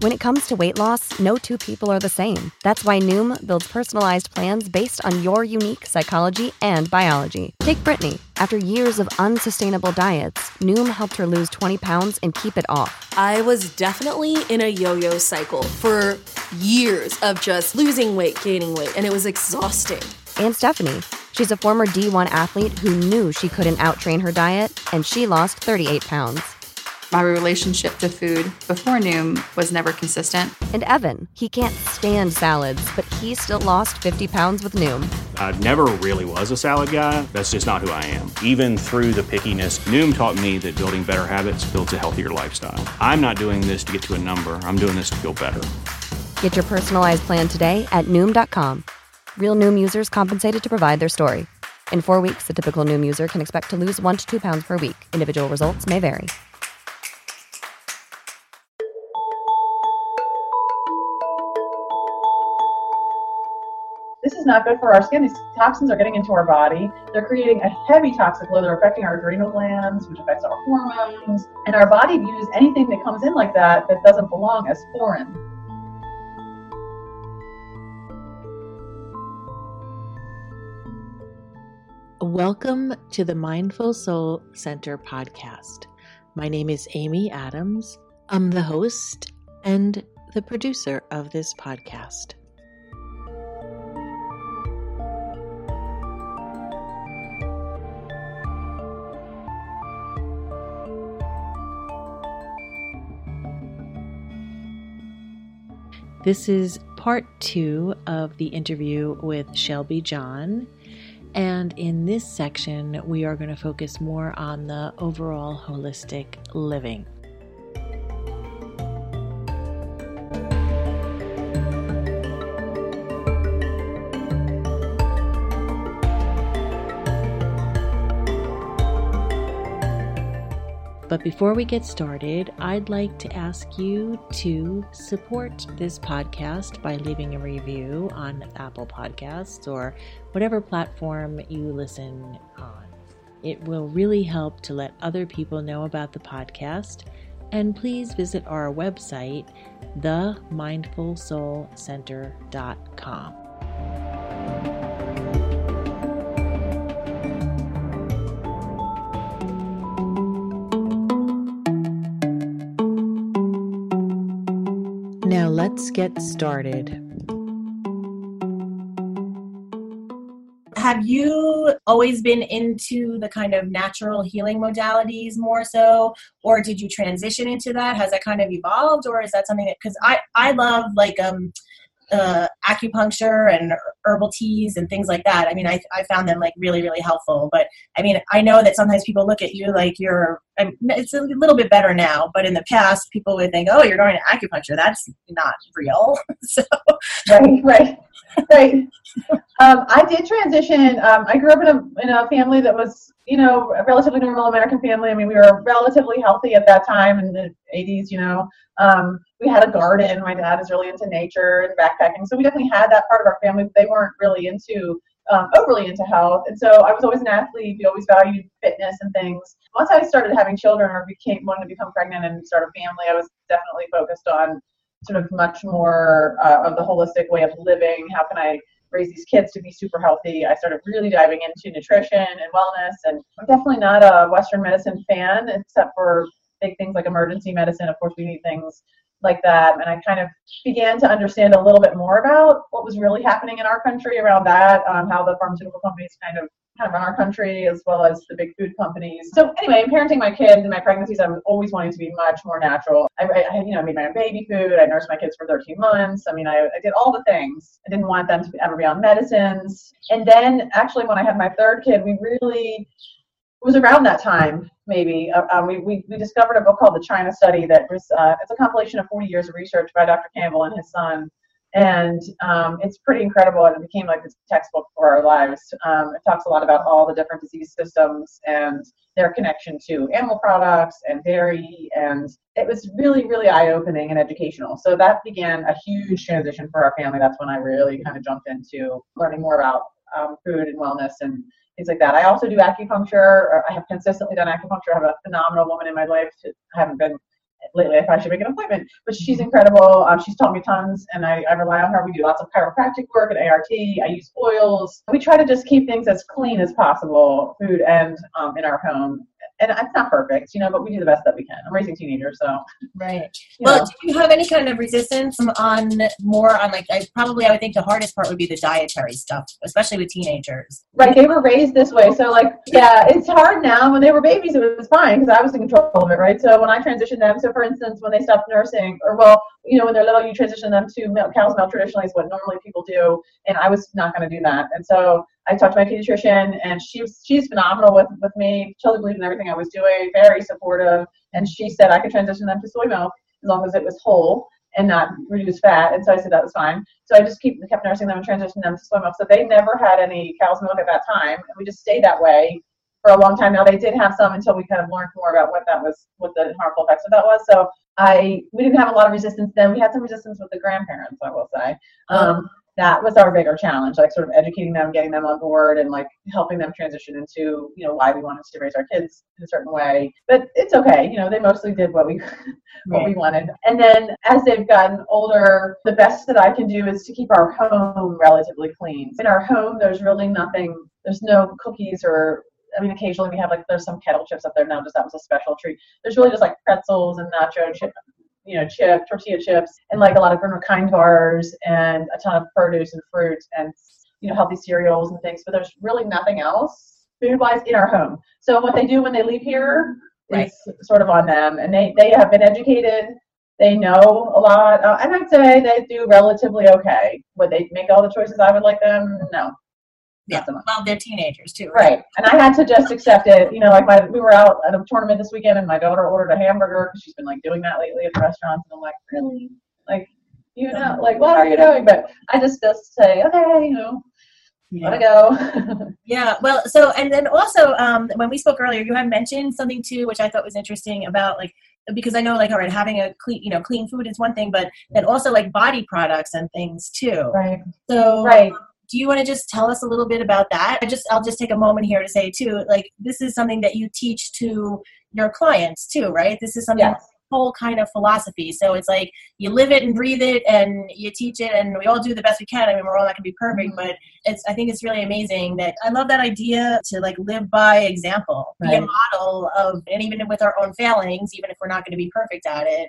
When it comes to weight loss, no two people are the same. That's why Noom builds personalized plans based on your unique psychology and biology. Take Brittany. After years of unsustainable diets, Noom helped her lose 20 pounds and keep it off. I was definitely in a yo-yo cycle for years of just losing weight, gaining weight, and it was exhausting. And Stephanie. She's a former D1 athlete who knew she couldn't outtrain her diet, and she lost 38 pounds. My relationship to food before Noom was never consistent. And Evan, he can't stand salads, but he still lost 50 pounds with Noom. I never really was a salad guy. That's just not who I am. Even through the pickiness, Noom taught me that building better habits builds a healthier lifestyle. I'm not doing this to get to a number. I'm doing this to feel better. Get your personalized plan today at Noom.com. Real Noom users compensated to provide their story. In 4 weeks, the typical Noom user can expect to lose 1 to 2 pounds per week. Individual results may vary. This is not good for our skin. These toxins are getting into our body. They're creating a heavy toxic load. They're affecting our adrenal glands, which affects our hormones. And our body views anything that comes in like that doesn't belong as foreign. Welcome to the Mindful Soul Center podcast. My name is Amy Adams. I'm the host and the producer of this podcast. This is part 2 of the interview with Shelby John. And in this section, we are going to focus more on the overall holistic living. But before we get started, I'd like to ask you to support this podcast by leaving a review on Apple Podcasts or whatever platform you listen on. It will really help to let other people know about the podcast. And please visit our website, themindfulsoulcenter.com. Now let's get started. Have you always been into the kind of natural healing modalities more so, or did you transition into that? Has that kind of evolved, or is that something that, because I love like acupuncture and herbal teas and things like that. I mean, I found them like really, really helpful. But I mean, I know that sometimes people look at you like it's a little bit better now, but in the past, people would think, oh, you're going to acupuncture. That's not real. So Right. I did transition. I grew up in a family that was, a relatively normal American family. I mean, we were relatively healthy at that time in the 80s, we had a garden. My dad is really into nature and backpacking. So we definitely had that part of our family, but they weren't really overly into health. And so I was always an athlete. We always valued fitness and things. Once I started having children or wanted to become pregnant and start a family, I was definitely focused on sort of much more of the holistic way of living. How can I raise these kids to be super healthy? I started really diving into nutrition and wellness, and I'm definitely not a Western medicine fan, except for big things like emergency medicine. Of course, we need things like that. And I kind of began to understand a little bit more about what was really happening in our country around that, how the pharmaceutical companies kind of run our country, as well as the big food companies. So anyway, in parenting my kids and my pregnancies, I was always wanting to be much more natural. I made my own baby food. I nursed my kids for 13 months. I mean, I did all the things. I didn't want them to ever be on medicines. And then actually when I had my third kid, it was around that time, maybe, we discovered a book called The China Study that was, it's a compilation of 40 years of research by Dr. Campbell and his son. And it's pretty incredible, and it became like this textbook for our lives. It talks a lot about all the different disease systems and their connection to animal products and dairy, and it was really, really eye-opening and educational. So that began a huge transition for our family. That's when I really kind of jumped into learning more about food and wellness and things like that. I also do acupuncture. I have consistently done acupuncture. I have a phenomenal woman in my life. I haven't been lately I probably should make an appointment. But she's incredible. She's taught me tons, and I rely on her. We do lots of chiropractic work at ART. I use oils. We try to just keep things as clean as possible, food and in our home. And it's not perfect, but we do the best that we can. I'm raising teenagers, so. Right. Well, do you have any kind of resistance on like, I would think the hardest part would be the dietary stuff, especially with teenagers. Right. They were raised this way. So it's hard now. When they were babies, it was fine because I was in control of it, right? So when I transitioned them, so for instance, when they stopped nursing, when they're little, you transition them to cow's milk traditionally is what normally people do. And I was not going to do that. And so I talked to my pediatrician, and she's phenomenal with me, totally believed in everything I was doing, very supportive. And she said I could transition them to soy milk as long as it was whole and not reduce fat. And so I said that was fine. So I just kept nursing them and transitioning them to soy milk. So they never had any cow's milk at that time. And we just stayed that way for a long time. Now they did have some until we kind of learned more about what the harmful effects of that was. So we didn't have a lot of resistance then. We had some resistance with the grandparents, I will say. That was our bigger challenge, like sort of educating them, getting them on board, and like helping them transition into, why we wanted to raise our kids in a certain way. But it's okay. They mostly did what we wanted. And then as they've gotten older, the best that I can do is to keep our home relatively clean. In our home, there's really nothing, there's no cookies occasionally we have there's some kettle chips up there now, just that was a special treat. There's really just like pretzels and nacho chips, tortilla chips, and like a lot of kind bars and a ton of produce and fruit and, healthy cereals and things. But there's really nothing else food-wise in our home. So what they do when they leave here is sort of on them. And they have been educated. They know a lot. And I'd say they do relatively okay. Would they make all the choices I would like them? No. Yeah, well, they're teenagers too, right? And I had to just accept it. We were out at a tournament this weekend, and my daughter ordered a hamburger because she's been doing that lately at restaurants. And I'm like, really? What are you doing? But I just say, okay, let it go. Yeah. Well, so and then also when we spoke earlier, you had mentioned something too, which I thought was interesting about because I know all right, having a clean food is one thing, but then also body products and things too. Right. So right. Do you want to just tell us a little bit about that? I'll just take a moment here to say too, this is something that you teach to your clients too, right? This is something whole kind of philosophy. So it's you live it and breathe it and you teach it, and we all do the best we can. I mean, we're all not going to be perfect, but I think it's really amazing that I love that idea to live by example, be a model of, and even with our own failings, even if we're not going to be perfect at it,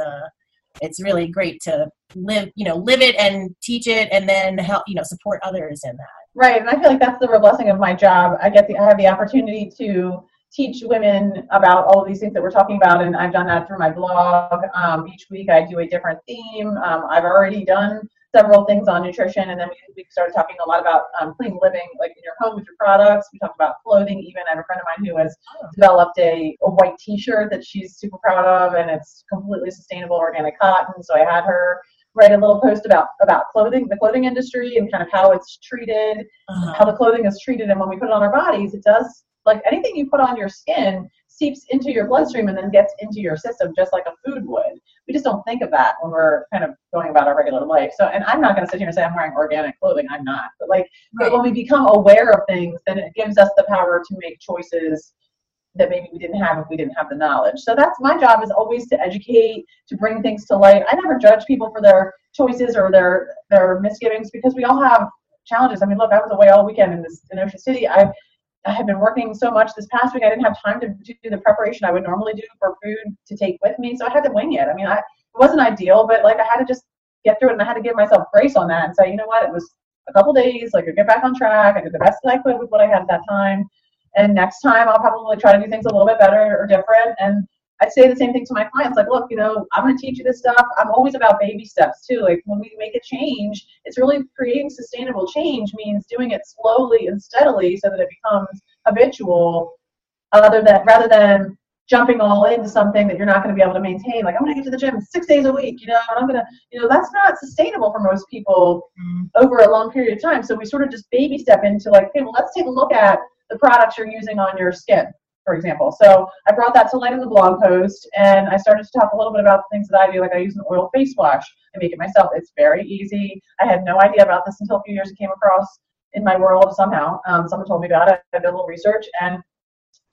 it's really great to live it and teach it, and then help, support others in that. Right. And I feel like that's the real blessing of my job. I have the opportunity to teach women about all of these things that we're talking about. And I've done that through my blog. Each week I do a different theme. I've already done several things on nutrition, and then we started talking a lot about clean living, in your home with your products. We talked about clothing. Even I have a friend of mine who has developed a white T-shirt that she's super proud of, and it's completely sustainable organic cotton. So I had her write a little post about clothing, the clothing industry, and kind of how it's treated, how the clothing is treated, and when we put it on our bodies, it does, anything you put on your skin seeps into your bloodstream and then gets into your system just like a food would. We just don't think of that when we're kind of going about our regular life. So, and I'm not going to sit here and say I'm wearing organic clothing. I'm not. But but when we become aware of things, then it gives us the power to make choices that maybe we didn't have if we didn't have the knowledge. So that's my job, is always to educate, to bring things to light. I never judge people for their choices or their misgivings, because we all have challenges. I mean, look, I was away all weekend in Ocean City. I have been working so much this past week, I didn't have time to do the preparation I would normally do for food to take with me, so I had to wing it. I mean, it wasn't ideal, but I had to just get through it, and I had to give myself grace on that and say, you know what, it was a couple days, I get back on track. I did the best that I could with what I had at that time, and next time I'll probably try to do things a little bit better or different. And I say the same thing to my clients, look, I'm going to teach you this stuff. I'm always about baby steps too. When we make a change, it's really creating sustainable change means doing it slowly and steadily so that it becomes habitual, rather than jumping all into something that you're not going to be able to maintain. I'm going to get to the gym 6 days a week, and I'm going to, that's not sustainable for most people over a long period of time. So we sort of just baby step into okay, well, let's take a look at the products you're using on your skin, for example. So I brought that to light in the blog post, and I started to talk a little bit about the things that I do. I use an oil face wash. I make it myself. It's very easy. I had no idea about this until a few years it came across in my world somehow. Someone told me about it. I did a little research, and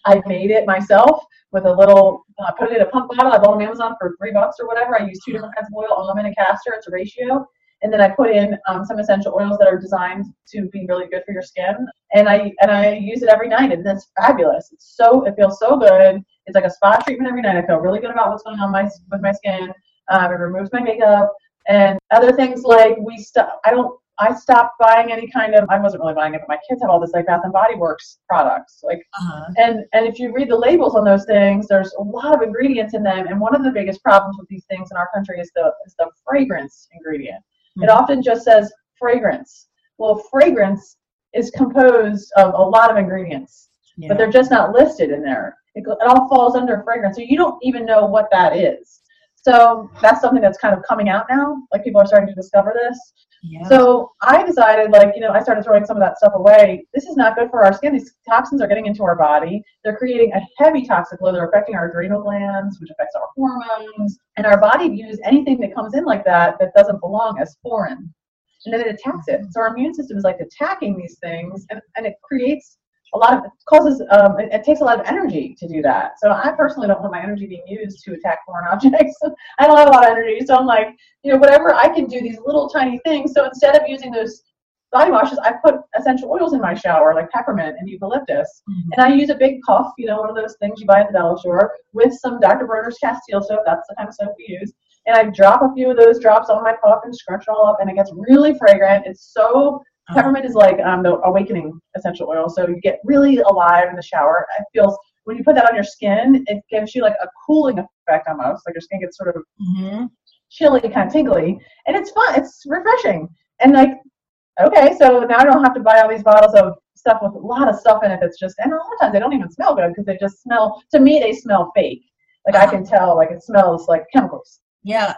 I made it myself with a little, put it in a pump bottle. I bought on Amazon for $3 or whatever. I use 2 different kinds of oil, almond and castor. It's a ratio. And then I put in some essential oils that are designed to be really good for your skin. And I use it every night, and it's fabulous. It feels so good. It's like a spa treatment every night. I feel really good about what's going on with my skin. It removes my makeup and other things like I stopped buying any kind of, I wasn't really buying it, but my kids have all this like Bath and Body Works products. And if you read the labels on those things, there's a lot of ingredients in them. And one of the biggest problems with these things in our country is the fragrance ingredient. It often just says fragrance. Well, fragrance is composed of a lot of ingredients, but they're just not listed in there. It all falls under fragrance. So you don't even know what that is. So that's something that's kind of coming out now. Like people are starting to discover this. Yeah. So I decided, I started throwing some of that stuff away. This is not good for our skin. These toxins are getting into our body. They're creating a heavy toxic load. They're affecting our adrenal glands, which affects our hormones. And our body views anything that comes in like that doesn't belong as foreign. And then it attacks it. So our immune system is like attacking these things, and it creates it takes a lot of energy to do that. So I personally don't want my energy being used to attack foreign objects. I don't have a lot of energy. So I'm like, whatever I can do, these little tiny things. So instead of using those body washes, I put essential oils in my shower, like peppermint and eucalyptus. Mm-hmm. And I use a big puff, one of those things you buy at the dollar store, with some Dr. Bronner's Castile soap. That's the kind of soap we use. And I drop a few of those drops on my puff and scrunch it all up, and it gets really fragrant. It's so peppermint is like the awakening essential oil, so you get really alive in the shower. It feels, when you put that on your skin, it gives you like a cooling effect almost, like your skin gets sort of chilly, kind of tingly, and it's fun. It's refreshing. And like, okay, so now I don't have to buy all these bottles of stuff with a lot of stuff in it that's just, and a lot of times they don't even smell good because they just smell, to me, they smell fake. Like I can tell, like it smells like chemicals. Yeah,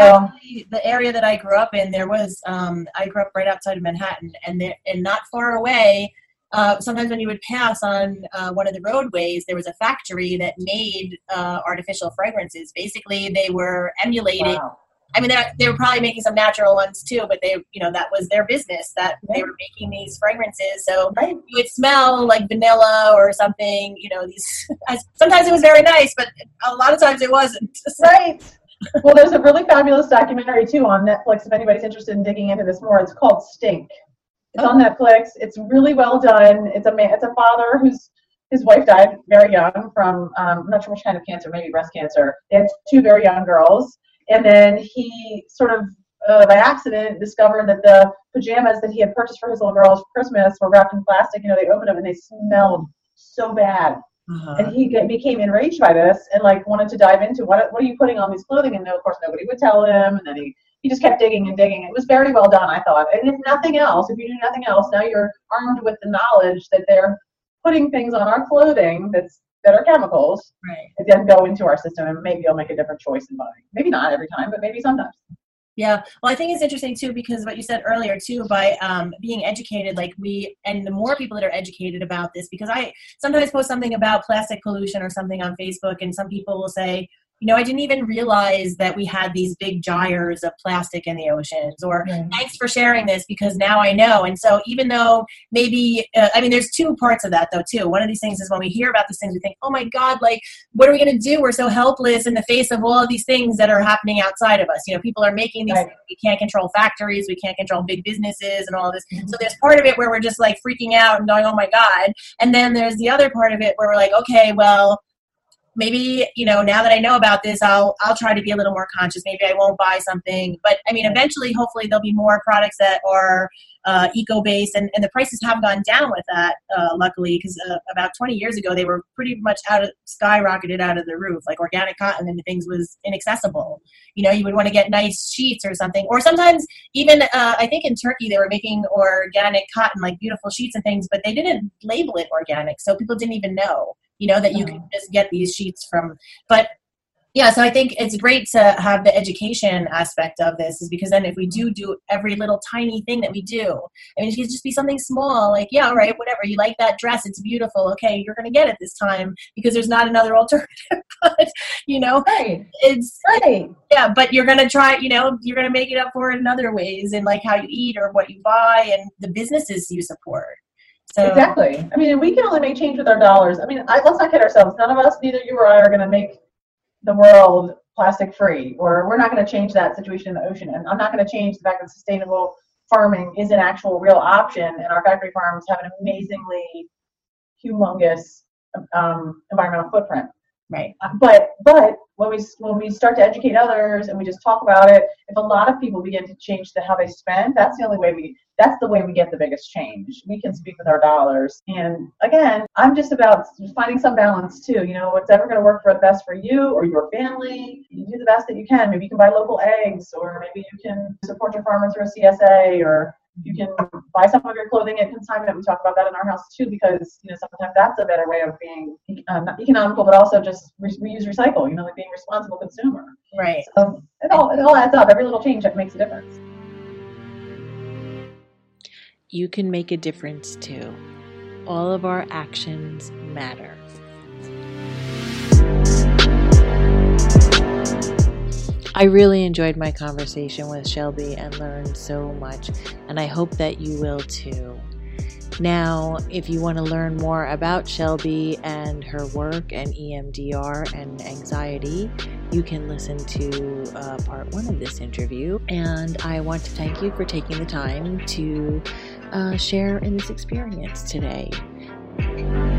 the area that I grew up in, there was, I grew up right outside of Manhattan, and not far away, sometimes when you would pass on one of the roadways, there was a factory that made artificial fragrances. Basically, they were emulating. Wow. I mean, they were probably making some natural ones too, but they, that was their business, that they were making these fragrances. So you would smell like vanilla or something, sometimes it was very nice, but a lot of times it wasn't. Right. Well, there's a really fabulous documentary too on Netflix if anybody's interested in digging into this more. It's called Stink. It's on Netflix. It's really well done. It's a father his wife died very young from I'm not sure which kind of cancer, maybe breast cancer. They had 2 very young girls, and then he sort of by accident discovered that the pajamas that he had purchased for his little girls for Christmas were wrapped in plastic. They opened them and they smelled so bad. And he became enraged by this and wanted to dive into what are you putting on these clothing? And of course nobody would tell him. And then he just kept digging and digging. It was very well done, I thought. And if you do nothing else, now you're armed with the knowledge that they're putting things on our clothing that are chemicals that then go into our system, and maybe you'll make a different choice in buying. Maybe not every time, but maybe sometimes. Yeah. Well, I think it's interesting too, because what you said earlier too, by being educated, and the more people that are educated about this, because I sometimes post something about plastic pollution or something on Facebook, and some people will say, I didn't even realize that we had these big gyres of plastic in the oceans, or thanks for sharing this because now I know. And so even though maybe, there's 2 parts of that though too. One of these things is when we hear about these things, we think, oh my God, what are we going to do? We're so helpless in the face of all of these things that are happening outside of us. People are making these things. We can't control factories. We can't control big businesses and all of this. Mm-hmm. So there's part of it where we're just freaking out and going, oh my God. And then there's the other part of it where we're like, okay, well, maybe, now that I know about this, I'll try to be a little more conscious. Maybe I won't buy something. But, eventually, hopefully, there'll be more products that are eco-based. And the prices have gone down with that, luckily, because about 20 years ago, they were pretty much skyrocketed out of the roof. Like organic cotton and things was inaccessible. You would want to get nice sheets or something. Or sometimes even, I think in Turkey, they were making organic cotton, beautiful sheets and things, but they didn't label it organic. So people didn't even know. That you can just get these sheets from. But yeah, so I think it's great to have the education aspect of this, is because then if we do every little tiny thing that we do, it can just be something small, all right, whatever, you like that dress, it's beautiful, okay, you're going to get it this time because there's not another alternative. But, it's right. Yeah, but you're going to try, you're going to make it up for it in other ways, and how you eat or what you buy and the businesses you support. So exactly. I mean, we can only make change with our dollars. I mean, let's not kid ourselves. None of us, neither you or I, are going to make the world plastic free, or we're not going to change that situation in the ocean. And I'm not going to change the fact that sustainable farming is an actual real option, and our factory farms have an amazingly humongous environmental footprint. Right. But when we start to educate others and we just talk about it, if a lot of people begin to change how they spend, that's the way we get the biggest change. We can speak with our dollars. And again, I'm just about finding some balance too. You know, what's ever going to work for the best for you or your family, you do the best that you can. Maybe you can buy local eggs, or maybe you can support your farmer through a CSA, or you can buy some of your clothing at consignment. We talk about that in our house too, because sometimes that's a better way of being not economical, but also just reuse, recycle. Like being a responsible consumer. Right. So it all adds up. Every little change that makes a difference. You can make a difference too. All of our actions matter. I really enjoyed my conversation with Shelby and learned so much, and I hope that you will too. Now, if you want to learn more about Shelby and her work and EMDR and anxiety, you can listen to part 1 of this interview. And I want to thank you for taking the time to share in this experience today.